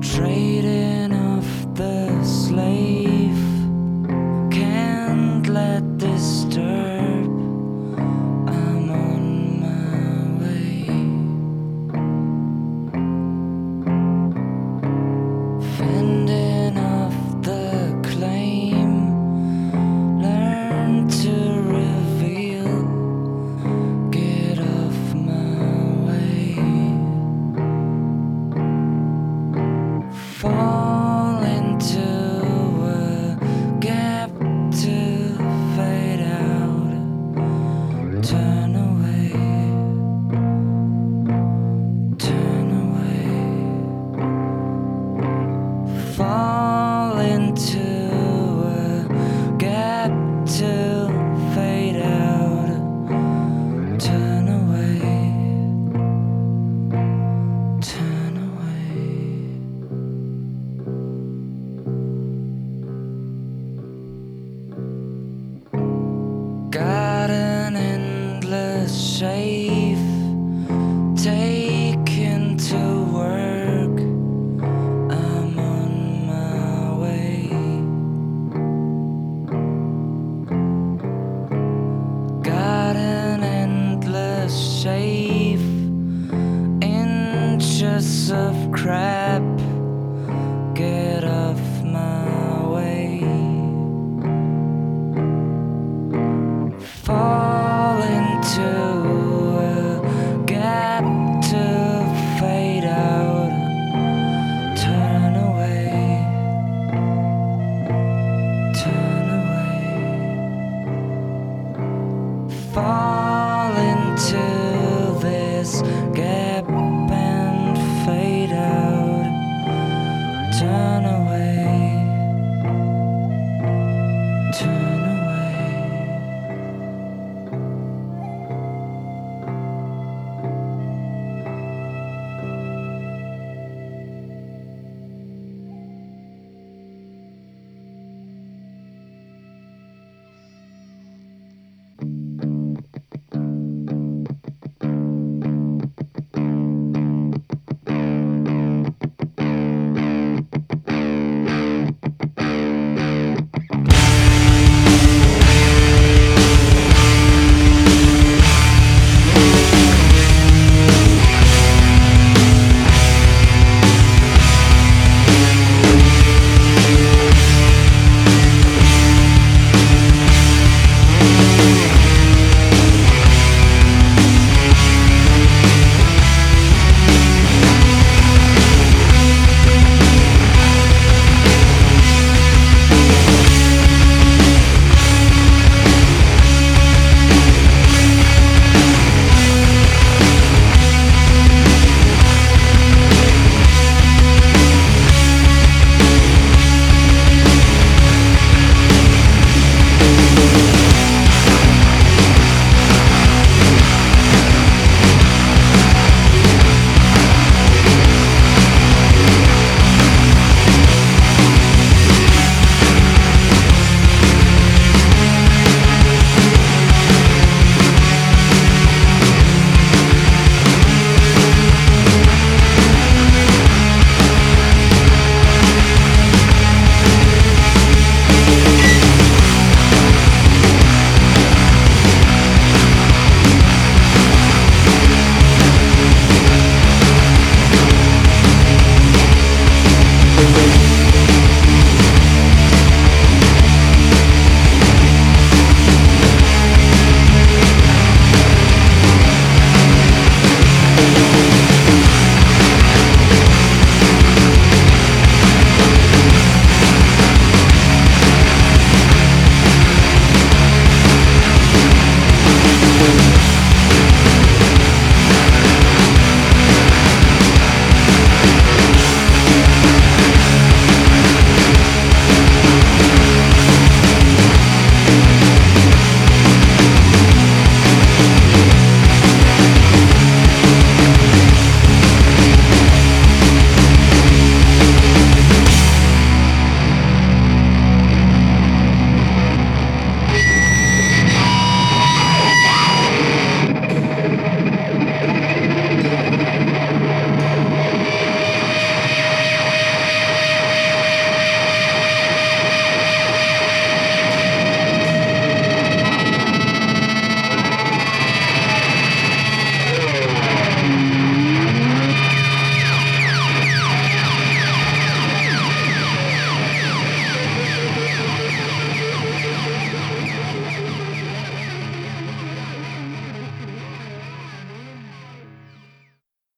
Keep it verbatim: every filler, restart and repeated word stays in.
Trading off the slave, can't let disturb. I'm on my way, fending off the claim. Learn to reveal, get off my way. Fall into a gap to fade out. Turn away, turn away. Fall into a gap to fade out. Turn away, turn away. Got an endless shave, taken to work. I'm on my way. Got an endless shave, inches of crap. Get off